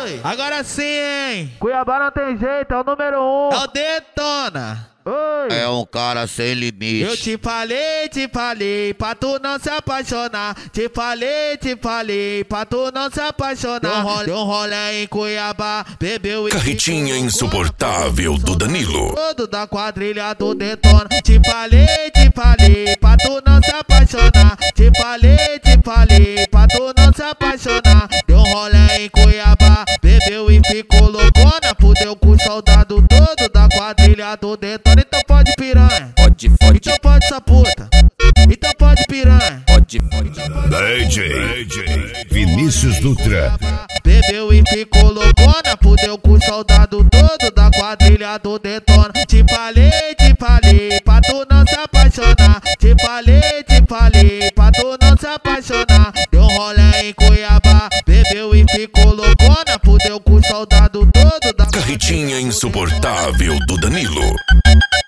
Oi, agora sim, hein? Cuiabá não tem jeito, é o número 1. É o Detona. Oi. É um cara sem limite. Eu te falei, pra tu não se apaixonar. Te falei, pra tu não se apaixonar. Deu um rolê em Cuiabá, bebeu e Carretinha insuportável do Danilo. todo da quadrilha do Detona. Te falei, pra tu não se apaixonar. Te falei, pra tu não se apaixonar. Deu um rolê em Cuiabá, bebeu e ficou loucona. Fudeu com o soldado todo da quadrilha do Detona. Então pode piranha, Pode, então pode essa puta, então pode piranha. pode. DJ Vinícius Dutra. Bebeu e ficou loucona, fudeu com o soldado todo da quadrilha do Detona. Te falei, pra tu não se apaixonar. Te falei, pra tu não se apaixonar. Deu um rolê em Cuiabá, bebeu e ficou loucona, fudeu com o soldado todo da Carretinha insuportável do Danilo.